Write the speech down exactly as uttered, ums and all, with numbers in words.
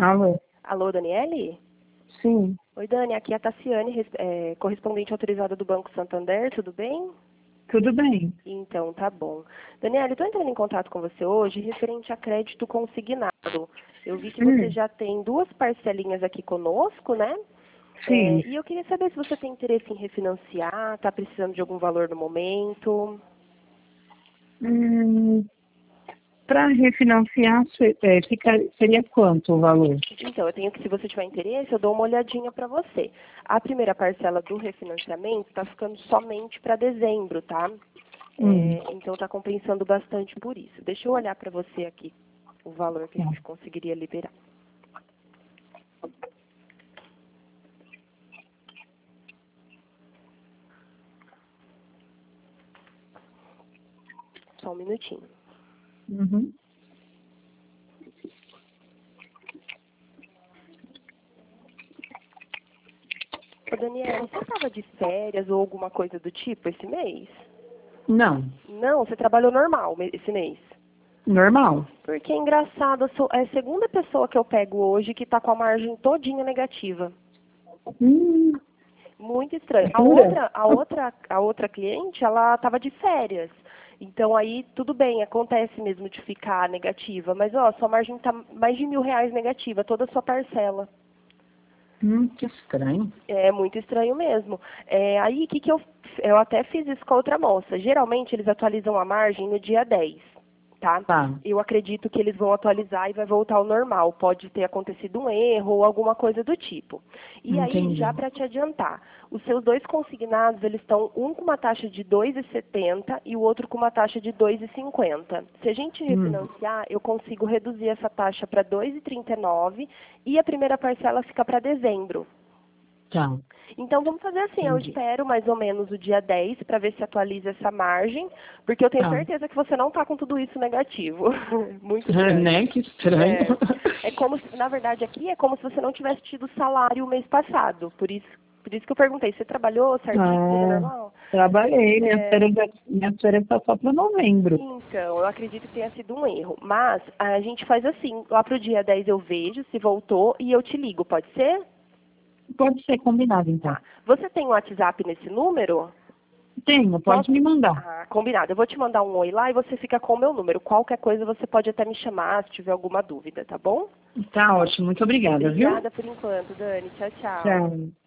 Alô? Alô, Daniele? Sim. Oi, Dani, aqui é a Tassiane, res- é, correspondente autorizada do Banco Santander, tudo bem? Tudo bem. Então, tá bom. Daniele, estou entrando em contato com você hoje referente a crédito consignado. Eu vi que você Hum, já tem duas parcelinhas aqui conosco, né? É, sim. e eu queria saber se você tem interesse em refinanciar, está precisando de algum valor no momento. Hum, Para refinanciar, se- é, fica- seria quanto o valor? Então, eu tenho que, se você tiver interesse, eu dou uma olhadinha para você. A primeira parcela do refinanciamento está ficando somente para dezembro, tá? Hum, É, então, está compensando bastante por isso. Deixa eu olhar para você aqui o valor que a tá. gente conseguiria liberar. Só um minutinho. Uhum. Ô, Daniele, você estava de férias ou alguma coisa do tipo esse mês? Não, Não, você trabalhou normal me- esse mês. normal. Porque é engraçado, eu sou, é a segunda pessoa que eu pego hoje que está com a margem todinha negativa. Hum, Muito estranho. A jura? outra, a outra, a outra cliente, ela estava de férias. Então aí tudo bem, acontece mesmo de ficar negativa. Mas ó, sua margem está mais de mil reais negativa, toda a sua parcela. Hum, que estranho. É muito estranho mesmo. É, aí o que, que eu. Eu até fiz isso com a outra moça. Geralmente eles atualizam a margem no dia dez, tá? Tá, Eu acredito que eles vão atualizar e vai voltar ao normal. Pode ter acontecido um erro ou alguma coisa do tipo. E aí, entendi. já para te adiantar, os seus dois consignados, eles estão um com uma taxa de dois vírgula setenta e o outro com uma taxa de dois vírgula cinquenta. Se a gente Hum, refinanciar, eu consigo reduzir essa taxa para dois vírgula trinta e nove e a primeira parcela fica para dezembro. tá, Então vamos fazer assim, eu entendi. espero mais ou menos o dia dez para ver se atualiza essa margem, porque eu tenho Tá. certeza que você não está com tudo isso negativo. Muito estranho. Né? Que estranho. É, é como se, na verdade, aqui é como se você não tivesse tido salário o mês passado. Por isso, por isso que eu perguntei, você trabalhou certinho, tudo Ah, normal? trabalhei. Minha É, férias, minha férias tá só para novembro. então, eu acredito que tenha sido um erro. Mas a gente faz assim, lá pro dia dez eu vejo se voltou e eu te ligo, pode ser? Pode ser combinado, então. Tá. Você tem um WhatsApp nesse número? Tenho, pode Posso? me mandar. Ah, combinado. Eu vou te mandar um oi lá e você fica com o meu número. Qualquer coisa você pode até me chamar se tiver alguma dúvida, tá bom? Tá ótimo, muito obrigada, viu? Obrigada por enquanto, Dani. Tchau, tchau. Tchau.